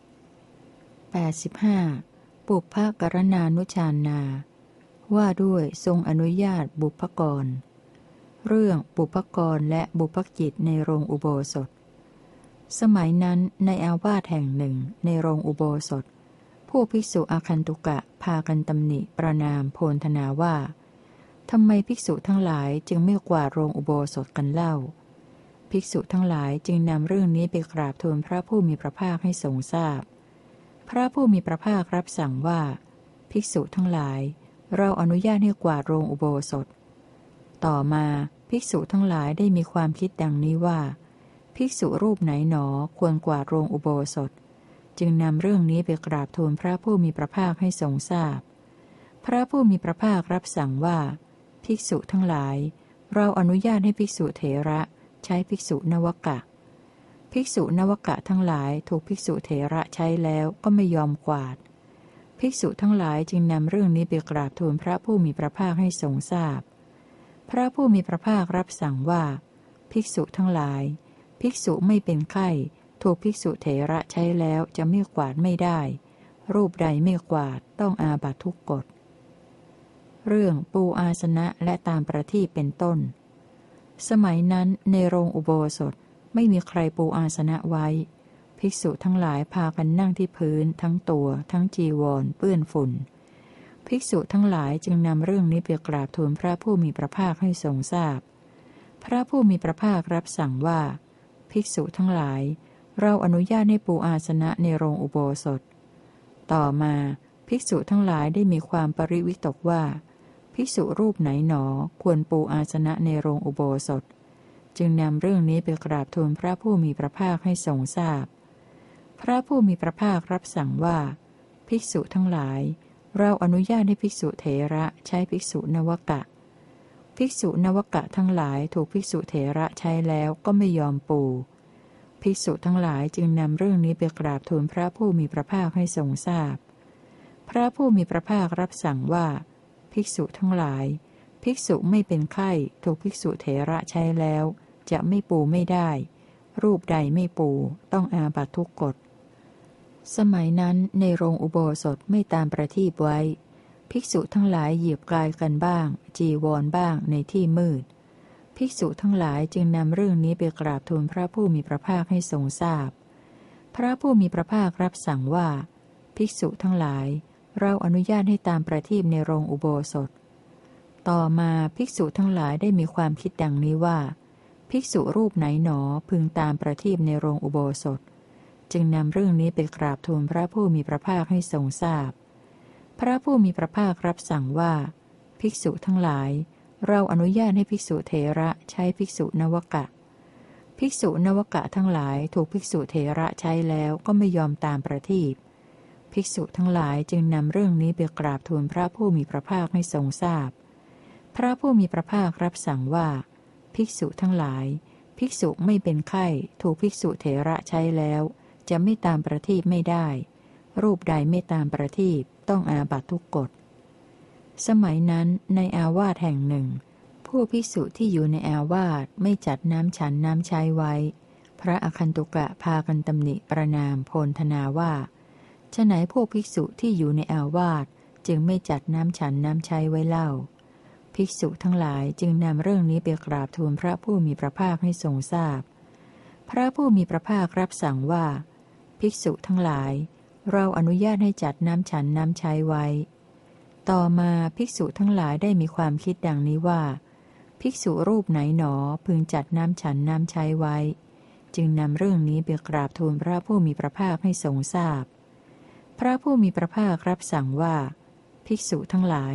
85ปุพพกรณานุชานาว่าด้วยทรงอนุญาตบุพกรเรื่องบุพกรและบุพกิจในโรงอุโบสถสมัยนั้นในอาวาสแห่งหนึ่งในโรงอุโบสถผู้ภิกษุอาคันตุกะพากันตำหนิประนามโพลธนาว่าทำไมภิกษุทั้งหลายจึงไม่กวาดโรงอุโบสถกันเล่าภิกษุทั้งหลายจึงนำเรื่องนี้ไปกราบทูลพระผู้มีพระภาคให้ทรงทราบพระผู้มีพระภาครับสั่งว่าภิกษุทั้งหลายเราอนุญาตให้กวาดโรงอุโบสถต่อมาภิกษุทั้งหลายได้มีความคิดดังนี้ว่าภิกษุรูปไหนหนอควรกวาดโรงอุโบสถจึงนำเรื่องนี้ไปกราบทูลพระผู้มีพระภาคให้ทรงทราบพระผู้มีพระภาครับสั่งว่าภิกษุทั้งหลายเราอนุญาตให้ภิกษุเถระใช้ภิกษุนวกะภิกษุนวกะทั้งหลายถูกภิกษุเถระใช้แล้วก็ไม่ยอมกวาดภิกษุทั้งหลายจึงนำเรื่องนี้ไปกราบทูลพระผู้มีพระภาคให้ทรงทราบพระผู้มีพระภาครับสั่งว่าภิกษุทั้งหลายภิกษุไม่เป็นไข้ถูกภิกษุเถระใช้แล้วจะไม่กวาดไม่ได้รูปใดไม่กวาดต้องอาบัตทุกกฎเรื่องปูอาสนะและตามประทีปเป็นต้นสมัยนั้นในโรงอุโบสถไม่มีใครปูอาสนะไว้ภิกษุทั้งหลายพากันนั่งที่พื้นทั้งตัวทั้งจีวรเปื้อนฝุ่นภิกษุทั้งหลายจึงนำเรื่องนี้ไปกราบทูลพระผู้มีพระภาคให้ทรงทราบพระผู้มีพระภาครับสั่งว่าภิกษุทั้งหลายเราอนุญาตให้ปูอาสนะในโรงอุโบสถต่อมาภิกษุทั้งหลายได้มีความปริวิตกว่าภิกษุรูปไหนหนอควรปูอาสนะในโรงอุโบสถจึงนำเรื่องนี้ไปกราบทูลพระผู้มีพระภาคให้ทรงทราบพระผู้มีพระภาครับสั่งว่าภิกษุทั้งหลายเราอนุญาตให้ภิกษุเถระใช้ภิกษุนวกะภิกษุนวกะทั้งหลายถูกภิกษุเถระใช้แล้วก็ไม่ยอมปูภิกษุทั้งหลายจึงนำเรื่องนี้ไปกราบทูลพระผู้มีพระภาคให้ทรงทราบพระผู้มีพระภาครับสั่งว่าภิกษุทั้งหลายภิกษุไม่เป็นไข้ถูกภิกษุเถระใช้แล้วจะไม่ปูไม่ได้รูปใดไม่ปูต้องอาบัตทุกกฎสมัยนั้นในโรงอุโบสถไม่ตามประทีปไว้ภิกษุทั้งหลายเหยียบกายกันบ้างจีวรบ้างในที่มืดภิกษุทั้งหลายจึงนำเรื่องนี้ไปกราบทูลพระผู้มีพระภาคให้ทรงทราบพระผู้มีพระภาครับสั่งว่าภิกษุทั้งหลายเราอนุญาตให้ตามประทีปในโรงอุโบสถต่อมาภิกษุทั้งหลายได้มีความคิดดังนี้ว่าภิกษุรูปไหนหนอพึงตามประทีปในโรงอุโบสถจึงนำเรื่องนี้ไปกราบทูลพระผู้มีพระภาคให้ทรงทราบพระผู้มีพระภาครับสั่งว่าภิกษุทั้งหลายเราอนุญาตให้ภิกษุเถระใช้ภิกษุนวกะภิกษุนวกะทั้งหลายถูกภิกษุเถระใช้แล้วก็ไม่ยอมตามประทีปภิกษุทั้งหลายจึงนำเรื่องนี้ไปกราบทูลพระผู้มีพระภาคให้ทรงทราบพระผู้มีพระภาครับสั่งว่าภิกษุทั้งหลายภิกษุไม่เป็นไข้ถูกภิกษุเถระใช้แล้วจะไม่ตามประทีปไม่ได้รูปใดไม่ตามประทีปต้องอาบัตทุกกฎสมัยนั้นในอาวาสแห่งหนึ่งผู้ภิกษุที่อยู่ในอาวาสไม่จัดน้ำฉันน้ำใช้ไว้พระอคันตุกะพากันตำหนิประนามโพลธนาว่าฉะไหนพวกภิกษุที่อยู่ในอาวาสจึงไม่จัดน้ำฉันน้ำใช้ไว้เล่าภิกษุทั้งหลายจึงนำเรื่องนี้ไปกราบทูลพระผู้มีพระภาคให้ทรงทราบพระผู้มีพระภาครับสั่งว่าภิกษุทั้งหลายเราอนุญาตให้จัดน้ำฉันน้ำใช้ไว้ต่อมาภิกษุทั้งหลายได้มีความคิดดังนี้ว่าภิกษุรูปไหนหนอพึงจัดน้ำฉันน้ำใช้ไว้จึงนำเรื่องนี้ไปกราบทูลพระผู้มีพระภาคให้ทรงทราบพระผู้มีพระภาครับสั่งว่าภิกษุทั้งหลาย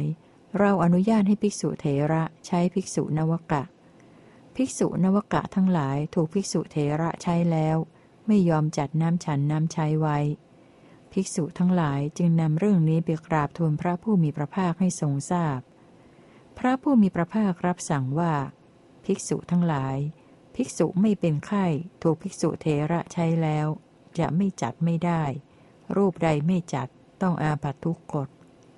เราอนุญาตให้ภิกษุเถระใช้ภิกษุนวกะภิกษุนวกะทั้งหลายถูกภิกษุเถระใช้แล้วไม่ยอมจัดน้ำฉันน้ำใช้ไว้ภิกษุทั้งหลายจึงนำเรื่องนี้ไปกราบทูลพระผู้มีพระภาคให้ทรงทราบพพระผู้มีพระภาครับสั่งว่าภิกษุทั้งหลายภิกษุไม่เป็นไข้ถูกภิกษุเถระใช้แล้วจะไม่จัดไม่ได้รูปใดไม่จัดต้องอาบัตทุกกฎ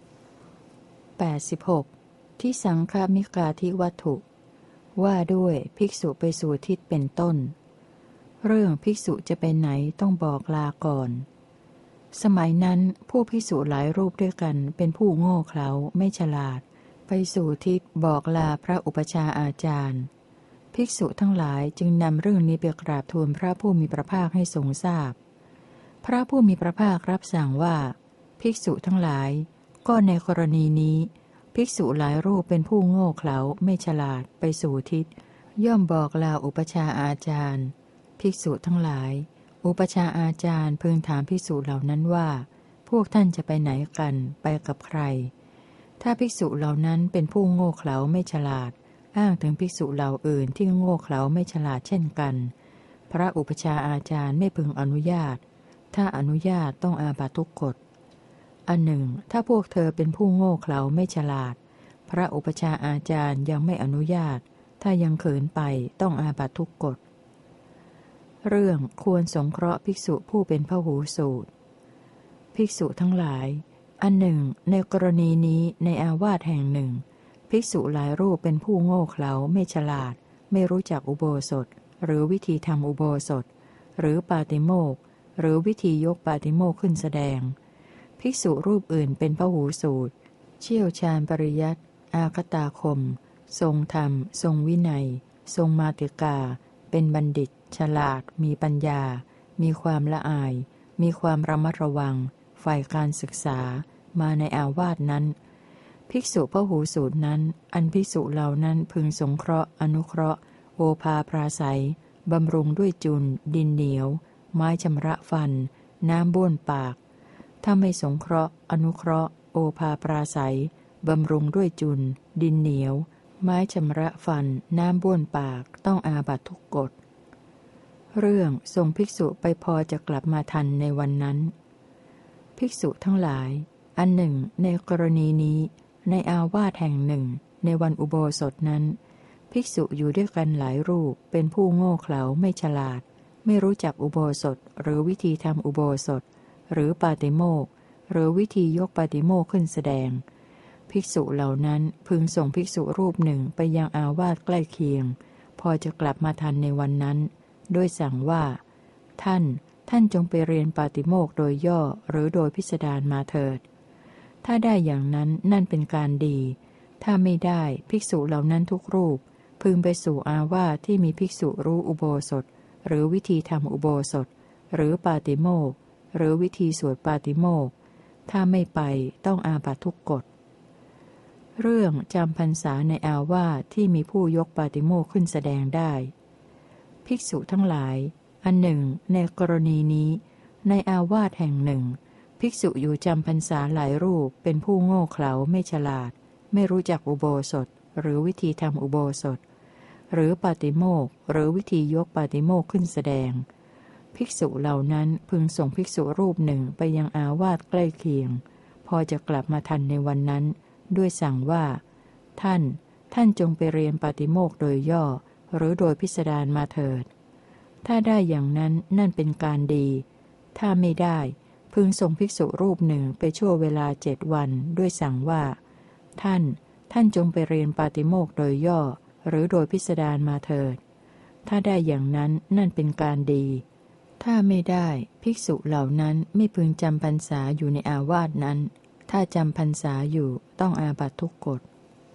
86. ที่สังฆมิกาทิวัตถุว่าด้วยภิกษุไปสู่ทิศเป็นต้นเรื่องภิกษุจะไปไหนต้องบอกลาก่อนสมัยนั้นผู้ภิกษุหลายรูปด้วยกันเป็นผู้โง่เขลาไม่ฉลาดไปสู่ทิศบอกลาพระอุปชาอาจารย์ภิกษุทั้งหลายจึงนำเรื่องนี้ไปกราบทูลพระผู้มีพระภาคให้ทรงทราบพพระผู้มีพระภาครับสั่งว่าภิกษุทั้งหลายก็ในกรณีนี้ภิกษุหลายรูปเป็นผู้โง่เขลาไม่ฉลาดไปสู่ทิศย่อมบอกลาอุปชาอาจารย์ภิกษุทั้งหลายอุปชาอาจารย์พึงถามภิกษุเหล่านั้นว่าพวกท่านจะไปไหนกันไปกับใครถ้าภิกษุเหล่านั้นเป็นผู้โง่เขลาไม่ฉลาดอ้างถึงภิกษุเหล่าอื่นที่โง่เขลาไม่ฉลาดเช่นกันพระอุปชาอาจารย์ไม่พึงอนุญาตถ้าอนุญาตต้องอาบัตทุกกฎอันหนึ่งถ้าพวกเธอเป็นผู้โง่เขลาไม่ฉลาดพระอุปชาอาจารย์ยังไม่อนุญาตถ้ายังขืนไปต้องอาบัตทุกกฎเรื่องควรสงเคราะห์ภิกษุผู้เป็นพหูสูตรภิกษุทั้งหลายอันหนึ่งในกรณีนี้ในอาวาสแห่งหนึ่งภิกษุหลายรูปเป็นผู้โง่เขลาไม่ฉลาดไม่รู้จักอุโบสถหรือวิธีทำอุโบสถหรือปาติโมกข์หรือวิธียกปาติโมกข์ขึ้นแสดงภิกษุรูปอื่นเป็นพหูสูตรเชี่ยวชาญปริยัติอาคตาคมทรงธรรมทรงวินัยทรงมาติกาเป็นบัณฑิตฉลาดมีปัญญามีความละอายมีความระมัดระวังฝ่ายการศึกษามาในอาวาสนั้นภิกษุพหูสูตรนั้นอันภิกษุเหล่านั้นพึงสงเคราะห์อนุเคราะห์โอภาปราศัยบำรุงด้วยจุลดินเหนียวไม้ชำระฟันน้ำบ้วนปากถ้าไม่สงเคราะห์อนุเคราะห์โอภาปราศัยบำรุงด้วยจุลดินเหนียวไม้ชำระฟันน้ำบ้วนปากต้องอาบัตทุกกฎเรื่องส่งภิกษุไปพอจะกลับมาทันในวันนั้นภิกษุทั้งหลายอันหนึ่งในกรณีนี้ในอาวาสแห่งหนึ่งในวันอุโบสถนั้นภิกษุอยู่ด้วยกันหลายรูปเป็นผู้โง่เขลาไม่ฉลาดไม่รู้จักอุโบสถหรือวิธีทำอุโบสถหรือปาติโมกข์หรือวิธียกปาติโมกข์ขึ้นแสดงภิกษุเหล่านั้นพึงส่งภิกษุรูปหนึ่งไปยังอาวาสใกล้เคียงพอจะกลับมาทันในวันนั้นด้วยสั่งว่าท่านจงไปเรียนปาติโมกข์โดยย่อหรือโดยพิสดารมาเถิดถ้าได้อย่างนั้นนั่นเป็นการดีถ้าไม่ได้ภิกษุเหล่านั้นทุกรูปพึงไปสู่อาวาสที่มีภิกษุรู้อุโบสถหรือวิธีทำอุโบสถหรือปาติโมกข์หรือวิธีสวดปาติโมกข์ถ้าไม่ไปต้องอาบัตทุกกฎเรื่องจำพรรษาในอาวาสที่มีผู้ยกปาติโมกข์ขึ้นแสดงได้ภิกษุทั้งหลายอันหนึ่งในกรณีนี้ในอาวาสแห่งหนึ่งภิกษุอยู่จำพรรษาหลายรูปเป็นผู้โง่เขลาไม่ฉลาดไม่รู้จักอุโบสถหรือวิธีทำอุโบสถหรือปาติโมกข์หรือวิธียกปาติโมกข์ขึ้นแสดงภิกษุเหล่านั้นพึงส่งภิกษุรูปหนึ่งไปยังอาวาสใกล้เคียงพอจะกลับมาทันในวันนั้นด้วยสั่งว่าท่านจงไปเรียนปาติโมกข์โดยย่อหรือโดยพิสดารมาเถิดถ้าได้อย่างนั้นนั่นเป็นการดีถ้าไม่ได้พึงส่งภิกษุรูปหนึ่งไปชั่วเวลา7 วันด้วยสั่งว่าท่านจงไปเรียนปาติโมกข์โดยย่อหรือโดยพิสดารมาเถิดถ้าได้อย่างนั้นนั่นเป็นการดีถ้าไม่ได้ภิกษุเหล่านั้นไม่พึงจำพรรษาอยู่ในอาวาสนั้นถ้าจำพรรษาอยู่ต้องอาบัตทุกกฎ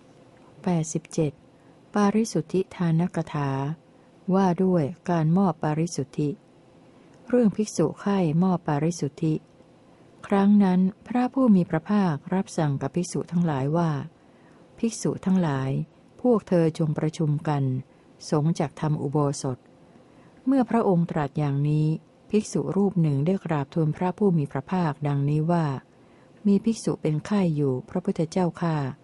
87. ปาริสุทธิทานกถาว่าด้วยการมอบปาริสุทธิเรื่องภิกษุไข้มอบปาริสุทธิครั้งนั้นพระผู้มีพระภาครับสั่งกับภิกษุทั้งหลายว่าภิกษุทั้งหลายพวกเธอจงประชุมกันสงฆ์จักทำอุโบสถเมื่อพระองค์ตรัสอย่างนี้ภิกษุรูปหนึ่งได้กราบทูลพระผู้มีพระภาคดังนี้ว่ามีภิกษุเป็นไข้อยู่พระพุทธเจ้าข้า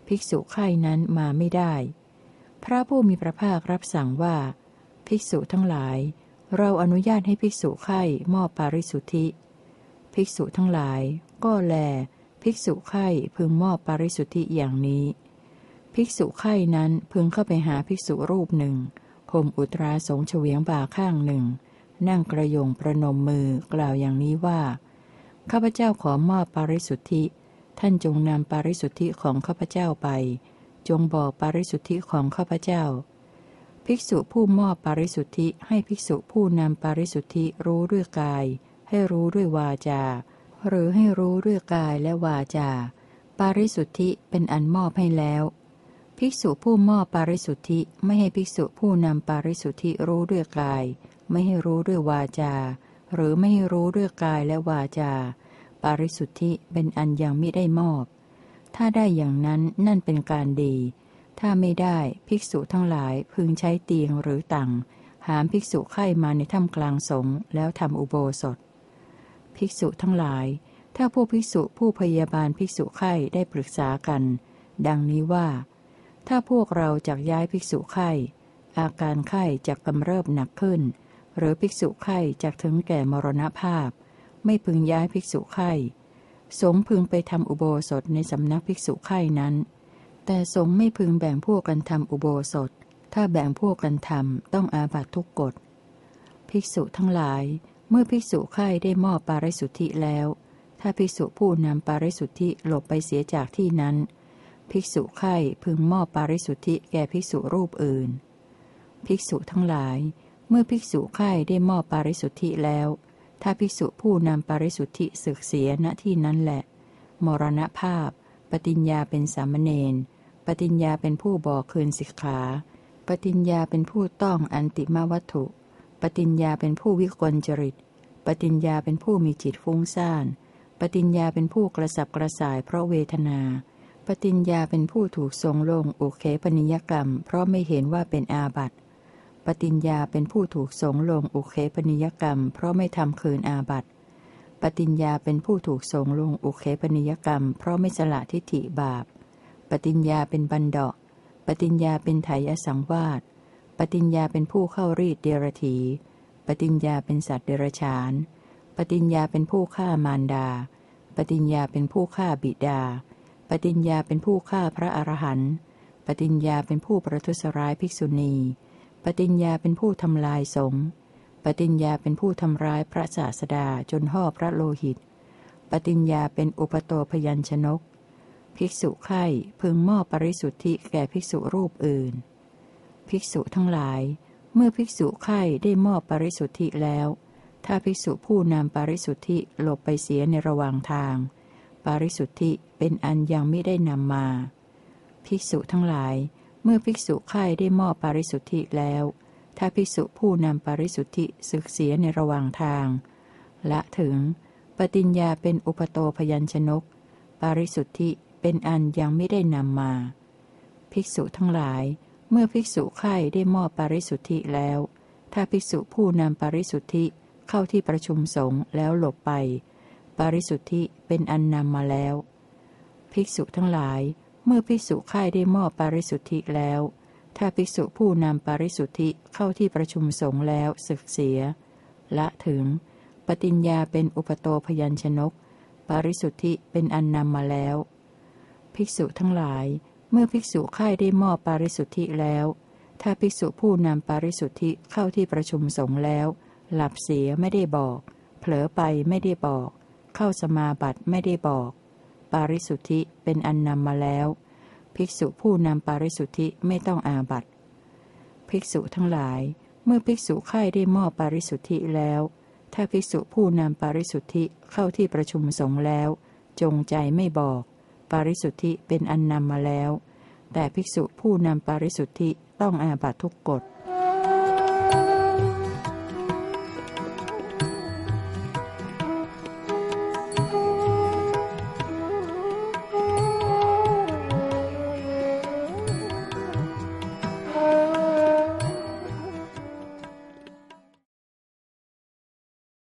ภิกษุไข้นั้นมาไม่ได้พระผู้มีพระภาครับสั่งว่าภิกษุทั้งหลายเราอนุญาตให้ภิกษุไข้มอบปาริสุทธิภิกษุทั้งหลายก็แลภิกษุไข้พึงมอบปาริสุทธิอย่างนี้ภิกษุไข้นั้นพึงเข้าไปหาภิกษุรูปหนึ่งห่มอุตราสงเฉวียงบ่าข้างหนึ่งนั่งกระยงประนมมือกล่าวอย่างนี้ว่าข้าพเจ้าขอมอบปาริสุทธิท่านจงนำปาริสุทธิของข้าพเจ้าไปจงบอกปาริสุทธิของข้าพเจ้าภิกษุผู้มอบปาริสุทธิให้ภิกษุผู้นำปาริสุทธิรู้ด้วยกายให้รู้ด้วยวาจาหรือให้รู้ด้วยกายและวาจาปาริสุทธิเป็นอันมอบให้แล้วภิกษุผู้มอบปาริสุทธิไม่ให้ภิกษุผู้นำปาริสุทธิรู้ด้วยกายไม่ให้รู้ด้วยวาจาหรือไม่ให้รู้ด้วยกายและวาจาปาริสุทธิเป็นอันยังมิได้มอบถ้าได้อย่างนั้นนั่นเป็นการดีถ้าไม่ได้ภิกษุทั้งหลายพึงใช้เตียงหรือตั่งหามภิกษุไข้มาในถ้ำกลางสงฆ์แล้วทำอุโบสถภิกษุทั้งหลายถ้าพวกภิกษุผู้พยาบาลภิกษุไข้ได้ปรึกษากันดังนี้ว่าถ้าพวกเราจักย้ายภิกษุไข้อาการไข้จักกำเริบหนักขึ้นหรือภิกษุไข้จักถึงแก่มรณภาพไม่พึงย้ายภิกษุไข้สงฆ์พึงไปทำอุโบสถในสำนักภิกษุไข้นั้นแต่สงฆ์ไม่พึงแบ่งพวกกันทำอุโบสถถ้าแบ่งพวกกันทำต้องอาบัตทุกกฎภิกษุทั้งหลายเมื่อภิกษุไข้ได้มอบปาริสุทธิแล้วถ้าภิกษุผู้นำปาริสุทธิหลบไปเสียจากที่นั้นภิกษุไข้พึงมอบปาริสุทธิแก่ภิกษุรูปอื่นภิกษุทั้งหลายเมื่อภิกษุไข้ได้มอบปาริสุทธิแล้วถ้าภิกษุผู้นำปาริสุทธิสึกเสียณที่นั้นแหละมรณภาพปฏิญญาเป็นสามเณรปฏิญญาเป็นผู้บอกคืนสิกขาปฏิญญาเป็นผู้ต้องอันติมาวัตถุปฏิญญาเป็นผู้วิกลจริตปฏิญญาเป็นผู้มีจิตฟุ้งซ่านปฏิญญาเป็นผู้กระสับกระส่ายเพราะเวทนาปฏิญญาเป็นผู้ถูกทรงลงอุเคปนิยกรรมเพราะไม่เห็นว่าเป็นอาบัติปฏิญญาเป็นผู้ถูกสงลงอุเคปนิยกรรมเพราะไม่ทำคืนอาบัติปฏิญญาเป็นผู้ถูกสงลงอุเคปนิยกรรมเพราะไม่สละทิฏฐิบาปปฏิญญาเป็นบันดาะปฏิญญาเป็นไถยสังวาสปฏิญญาเป็นผู้เข้ารีดเดรถีปฏิญญาเป็นสัตว์เดรัจฉานปฏิญญาเป็นผู้ฆ่ามารดาปฏิญญาเป็นผู้ฆ่าบิดาปฏิญญาเป็นผู้ฆ่าพระอรหันต์ปฏิญญาเป็นผู้ประทุษร้ายภิกษุณีปฏิญญาเป็นผู้ทำลายสงฆ์ปฏิญญาเป็นผู้ทำร้ายพระศาสดาจนห่อพระโลหิตปฏิญญาเป็นอุปโตพยัญชนกภิกษุไข้พึงมอบปริสุทธิแก่ภิกษุรูปอื่นภิกษุทั้งหลายเมื่อภิกษุไข้ได้มอบปริสุทธิแล้วถ้าภิกษุผู้นำปริสุทธิหลบไปเสียในระหว่างทางปริสุทธิเป็นอันยังไม่ได้นำมาภิกษุทั้งหลายเมื่อภิกษุไข้ได้มอบปริสุทธิแล้วถ้าภิกษุผู้นำปริสุทธิสึกเสียในระหว่างทางละถึงปฏิญญาเป็นอุปโตพยัญชนกปริสุทธิเป็นอันยังไม่ได้นำมาภิกษุทั้งหลายเมื่อภิกษุไข้ได้มอบปริสุทธิแล้วถ้าภิกษุผู้นำปริสุทธิเข้าที่ประชุมสงฆ์แล้วหลบไปปริสุทธิเป็นอันนำมาแล้วภิกษุทั้งหลายเมื่อภิกษุไข้ได้มอบปริสุทธิแล้วถ้าภิกษุผู้นำปริสุทธิเข้าที่ประชุมสงฆ์แล้วสึกเสียละถึงปฏิญญาเป็นอุปโตพยัญชนกปริสุทธิเป็นอันนำมาแล้วภิกษุทั้งหลายเมื่อภิกษุไข้ได้มอบปริสุทธิแล้วถ้าภิกษุผู้นำปริสุทธิเข้าที่ประชุมสงฆ์แล้วหลับเสียไม่ได้บอกเผลอไปไม่ได้บอกเข้าสมาบัติไม่ได้บอกปาริสุทธิเป็นอันนำมาแล้วภิกษุผู้นำปาริสุทธิไม่ต้องอาบัติภิกษุทั้งหลายเมื่อภิกษุไข้ได้มอบปาริสุทธิแล้วถ้าภิกษุผู้นำปาริสุทธิเข้าที่ประชุมสงฆ์แล้วจงใจไม่บอกปาริสุทธิเป็นอันนำมาแล้วแต่ภิกษุผู้นำปาริสุทธิต้องอาบัติทุกกฎ